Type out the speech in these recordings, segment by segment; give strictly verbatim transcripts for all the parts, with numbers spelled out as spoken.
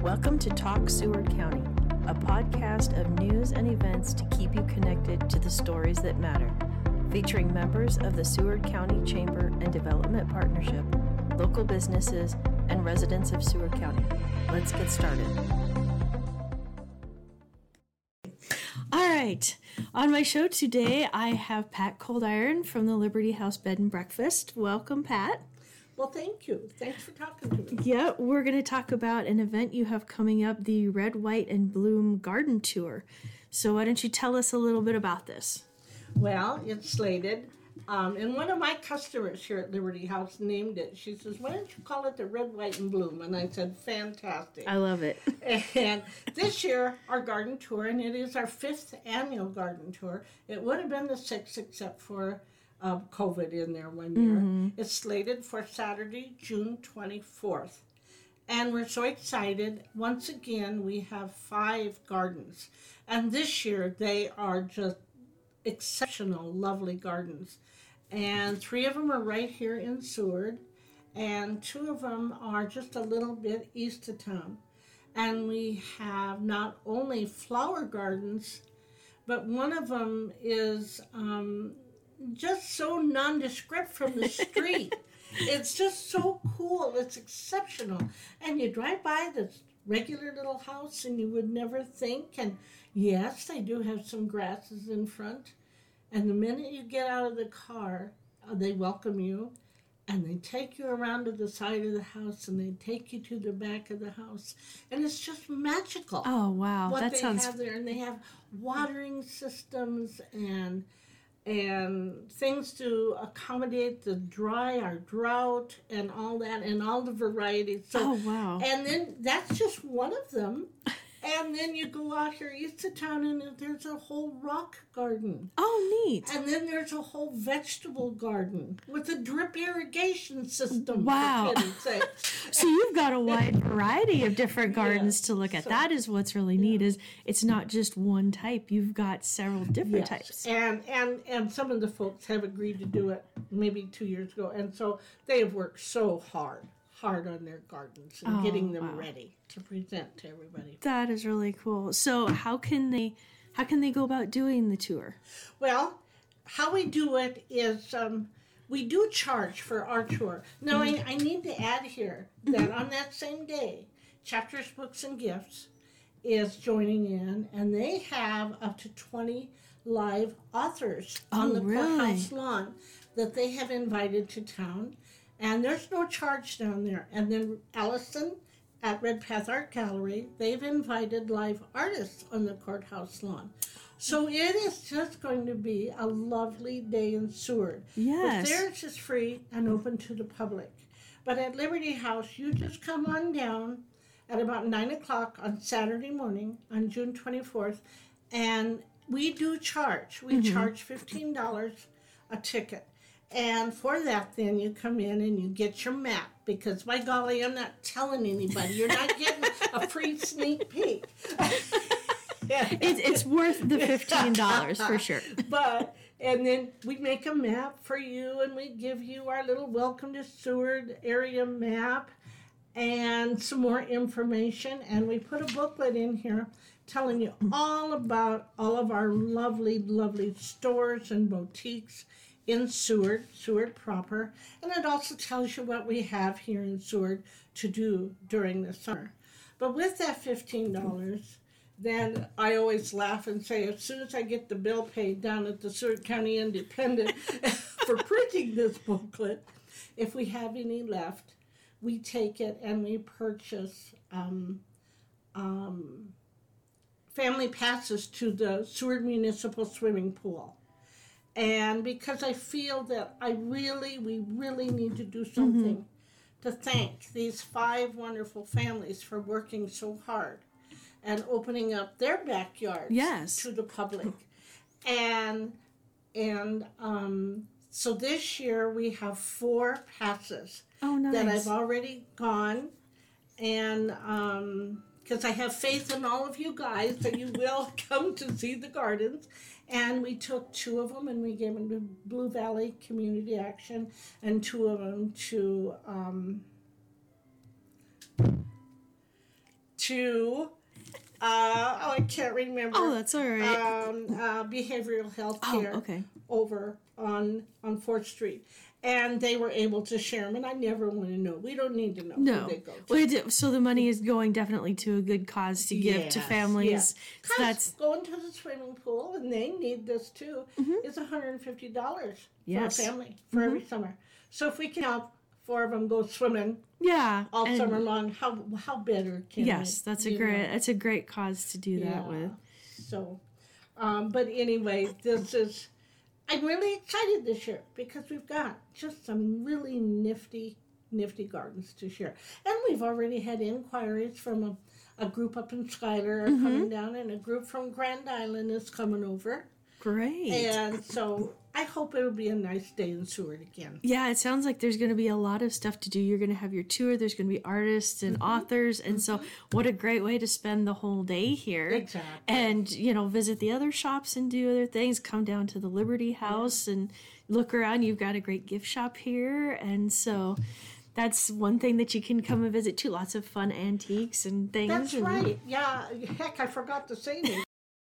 Welcome to Talk Seward County, a podcast of news and events to keep you connected to the stories that matter, featuring members of the Seward County Chamber and Development Partnership, local businesses, and residents of Seward County. Let's get started. All right. On my show today, I have Pat Coldiron from the Liberty House Bed and Breakfast. Welcome, Pat. Well, thank you. Thanks for talking to me. Yeah, we're going to talk about an event you have coming up, the Red, White, and Bloom Garden Tour. So why don't you tell us a little bit about this? Well, it's slated. Um, and one of my customers here at Liberty House named it. She says, why don't you call it the Red, White, and Bloom? And I said, fantastic. I love it. And this year, our garden tour, and it is our fifth annual garden tour. It would have been the sixth except for uh, COVID in there one year. Mm-hmm. It's slated for Saturday, June twenty-fourth. And we're so excited. Once again, we have five gardens. And this year, they are just exceptional, lovely gardens. And three of them are right here in Seward, and two of them are just a little bit east of town. And we have not only flower gardens, but one of them is um, just so nondescript from the street. It's just so cool. It's exceptional. And you drive by this regular little house and you would never think. And yes, they do have some grasses in front. And the minute you get out of the car, uh, they welcome you, and they take you around to the side of the house, and they take you to the back of the house, and it's just magical. Oh wow, what that they sounds. have there, and they have watering systems and and things to accommodate the dry or drought and all that, and all the varieties. So, oh wow! And then that's just one of them. And then you go out here east of town, and there's a whole rock garden. Oh, neat. And then there's a whole vegetable garden with a drip irrigation system. Wow. For kids' sake. So you've got a wide variety of different gardens yeah, to look at. So, that is what's really neat, yeah. is it's not just one type. You've got several different yes. types. And, and, and some of the folks have agreed to do it maybe two years ago. And so they have worked so hard. hard on their gardens and oh, getting them wow. ready to present to everybody. That is really cool. So how can they how can they go about doing the tour? Well, how we do it is um, we do charge for our tour. Now, mm-hmm. I, I need to add here that on that same day, Chapters, Books, and Gifts is joining in, and they have up to twenty live authors oh, on the really? courthouse lawn that they have invited to town. And there's no charge down there. And then Allison at Red Path Art Gallery, they've invited live artists on the courthouse lawn. So it is just going to be a lovely day in Seward. Yes. But theirs is free and open to the public. But at Liberty House, you just come on down at about nine o'clock on Saturday morning on June twenty-fourth. And we do charge. We mm-hmm. charge fifteen dollars a ticket. And for that, then, you come in and you get your map, because, by golly, I'm not telling anybody. You're not getting a free sneak peek. it's, it's worth the fifteen dollars, for sure. But, and then we make a map for you, and we give you our little Welcome to Seward area map and some more information. And we put a booklet in here telling you all about all of our lovely, lovely stores and boutiques in Seward, Seward proper, and it also tells you what we have here in Seward to do during the summer. But with that fifteen dollars, then I always laugh and say, as soon as I get the bill paid down at the Seward County Independent for printing this booklet, if we have any left, we take it and we purchase um, um, family passes to the Seward Municipal Swimming Pool. And because I feel that I really, we really need to do something mm-hmm. to thank these five wonderful families for working so hard and opening up their backyards yes. to the public. And and um, so this year we have four passes oh, nice. that I've already gone. And um, because I have faith in all of you guys that you will come to see the gardens. And we took two of them and we gave them to Blue Valley Community Action and two of them to um, to, uh, oh, I can't remember. Oh, that's all right. Um, uh, behavioral health care Oh, okay. over on, on fourth Street. And they were able to share them, and I never want to know. We don't need to know No. who they go to. Well, it, so the money is going definitely to a good cause to give to Yes, families. yes. So 'Cause that's going to the swimming pool, and they need this too, Mm-hmm. is one hundred fifty dollars Yes. for a family for every summer. So if we can have four of them go swimming yeah. all and summer long, how how better can yes, it, that's a you great know? that's a great cause to do that Yeah. with. So, um, but anyway, this is, I'm really excited this year because we've got just some really nifty, nifty gardens to share. And we've already had inquiries from a, a group up in Schuyler are coming down, and a group from Grand Island is coming over. Great. And so I hope it'll be a nice day in Seward again. Yeah, it sounds like there's going to be a lot of stuff to do. You're going to have your tour. There's going to be artists and authors. And so what a great way to spend the whole day here. Exactly. And, you know, visit the other shops and do other things. Come down to the Liberty House and look around. You've got a great gift shop here. And so that's one thing that you can come and visit too. Lots of fun antiques and things. That's and, right. Yeah, heck, I forgot to say this.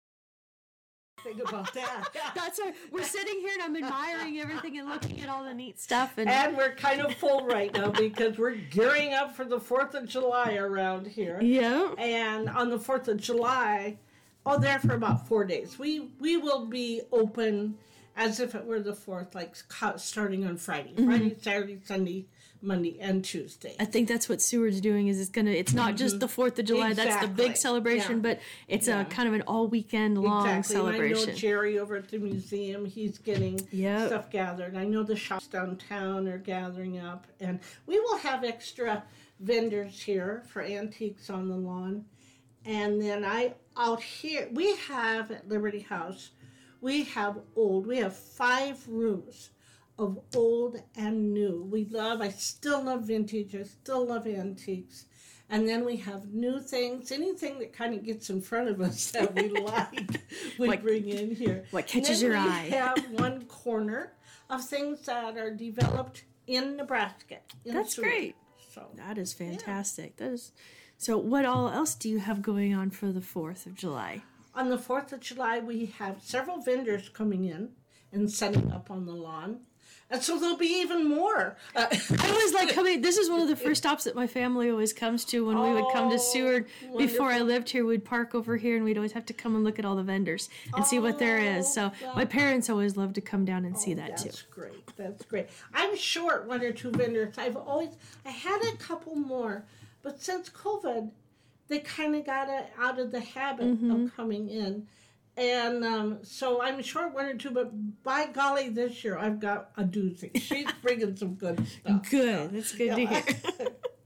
Think about that. That's right. We're sitting here and I'm admiring everything and looking at all the neat stuff. And, And we're kind of full right now because we're gearing up for the fourth of July around here. yeah. And on the fourth of July, oh, there for about four days. We we will be open as if it were the fourth, like co- starting on Friday. Mm-hmm. Friday, Saturday, Sunday, Monday, and Tuesday. I think that's what Seward's doing is it's gonna it's not just the fourth of July, that's the big Exactly. celebration, Yeah. but it's Yeah. a kind of an all weekend long Exactly. And I celebration. know Jerry over at the museum, he's getting Yep. stuff gathered. I know the shops downtown are gathering up. And we will have extra vendors here for antiques on the lawn. And then I, out here, we have at Liberty House, we have old, we have five rooms of old and new. We love, I still love vintage, I still love antiques. And then we have new things, anything that kind of gets in front of us that we like, we What- bring in here. what catches And your then we eye. have one corner of things that are developed in Nebraska. in That's Seward. great. So, That is fantastic. That is so what all else do you have going on for the fourth of July? on the fourth of July, we have several vendors coming in and setting up on the lawn. And so there'll be even more. Uh, I always like coming. This is one of the first stops that my family always comes to when we would come to Oh, Seward. Before I wonderful. lived here, we'd park over here and we'd always have to come and look at all the vendors and see what there is. So Oh, my parents always love to come down and see that too. That's great. That's great. I'm short one or two vendors. I've always, I had a couple more, but since COVID, they kind of got a, out of the habit Mm-hmm. of coming in. And um, so I'm short one or two, but by golly, this year I've got a doozy. She's bringing some good stuff. Good. That's good to Yeah. hear.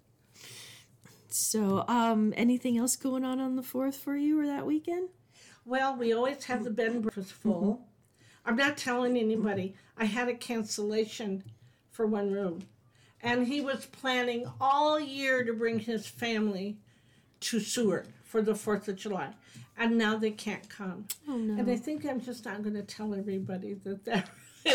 So, um, anything else going on on the fourth for you or that weekend? Well, we always have the bed and breakfast full. I'm not telling anybody. I had a cancellation for one room. And he was planning all year to bring his family to Seward for the fourth of July. And now they can't come. Oh, no. And I think I'm just not going to tell everybody that that.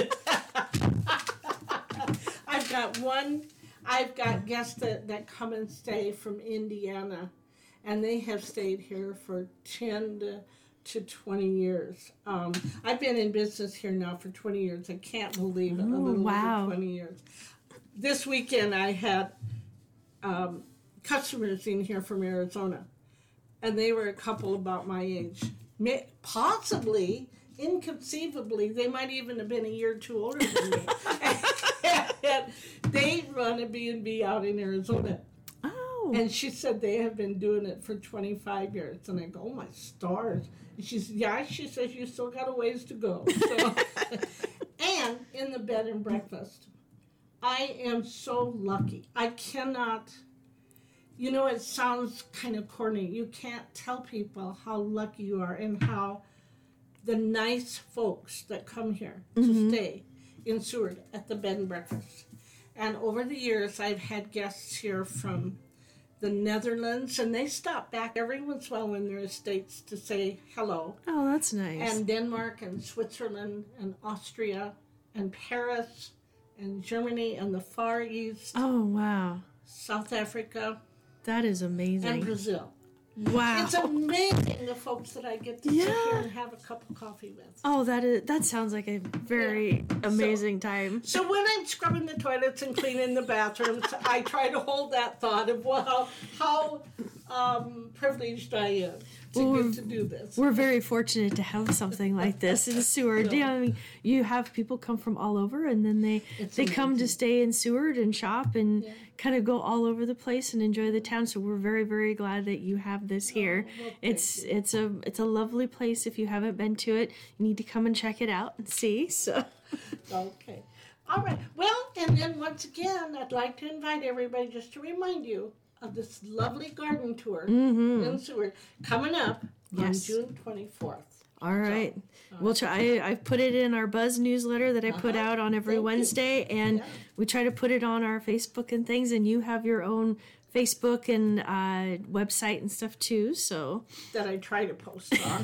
I've got one, I've got guests that, that come and stay from Indiana. And they have stayed here for ten to, to twenty years. Um, I've been in business here now for twenty years. I can't believe it. A Oh, little wow. over twenty years. This weekend I had um, customers in here from Arizona. And they were a couple about my age. May, possibly, inconceivably, they might even have been a year or two older than me. And they run a B and B out in Arizona. Oh. And she said they have been doing it for twenty-five years. And I go, oh my stars. And she said, yeah, she says, you still got a ways to go. So, and in the bed and breakfast, I am so lucky. I cannot, you know, it sounds kind of corny. You can't tell people how lucky you are and how the nice folks that come here to stay in Seward at the bed and breakfast. And over the years, I've had guests here from the Netherlands, and they stop back every once in a while in their estates to say hello. Oh, that's nice. And Denmark and Switzerland and Austria and Paris and Germany and the Far East, oh, wow. South Africa, That is and amazing. Brazil. Wow. It's amazing the folks that I get to Yeah. sit here and have a cup of coffee with. Oh, that is that sounds like a very Yeah. amazing time. So when I'm scrubbing the toilets and cleaning the bathrooms, I try to hold that thought of well, how um, privileged I am to Well, get to do this. We're very fortunate to have something like this in Seward. Yeah. Yeah, I mean, you have people come from all over, and then they It's they come to amazing. stay in Seward and shop and Yeah. kind of go all over the place and enjoy the town. So we're very very glad that you have this here. Oh, well, thank it's you. it's a it's a lovely place. If you haven't been to it, you need to come and check it out and see. So Okay. All right. Well, and then once again, I'd like to invite everybody just to remind you of this lovely garden tour in Seward coming up Mm-hmm. Yes. on June twenty-fourth. all right, we'll try. I, I've put it in our Buzz newsletter that I put Uh-huh. out on every Thank you. Wednesday, and Yeah. we try to put it on our Facebook and things. And you have your own Facebook and uh, website and stuff too. So That I try to post on.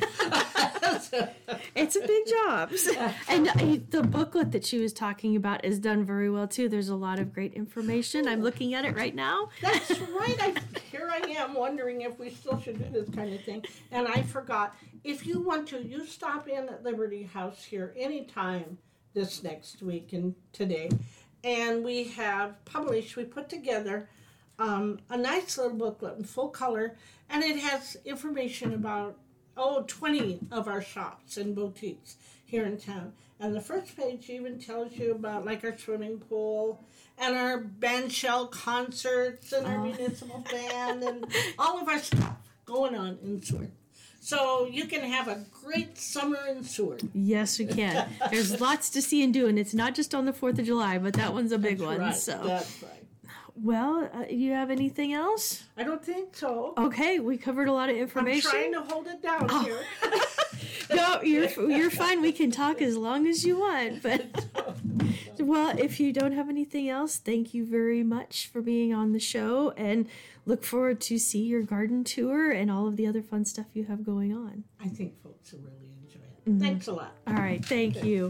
it's a big job. And uh, the booklet that she was talking about is done very well too. There's a lot of great information. I'm looking at it right now. That's right. I, here I am wondering if we still should do this kind of thing. And I forgot. If you want to, you stop in at Liberty House here anytime this next week and today. And we have published, we put together um, a nice little booklet in full color. And it has information about, oh, twenty of our shops and boutiques here in town. And the first page even tells you about like our swimming pool and our bandshell concerts and our Oh. municipal band and all of our stuff going on in Seward. So you can have a great summer in Seward. Yes, we can. There's lots to see and do, and it's not just on the fourth of July, but that one's a big That's one. right. So, That's right. well, uh, you have anything else? I don't think so. Okay, we covered a lot of I'm information. trying to hold it down Oh. here. No, you're you're fine. We can talk as long as you want. But well, if you don't have anything else, thank you very much for being on the show, and look forward to see your garden tour and all of the other fun stuff you have going on. I think folks will really enjoy it. Thanks a lot. All right, thank you.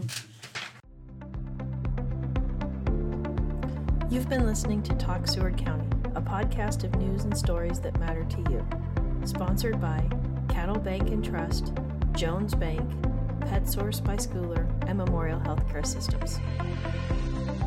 You've been listening to Talk Seward County, a podcast of news and stories that matter to you. Sponsored by Cattle Bank and Trust, Jones Bank, PetSource by Schooler, and Memorial Healthcare Systems.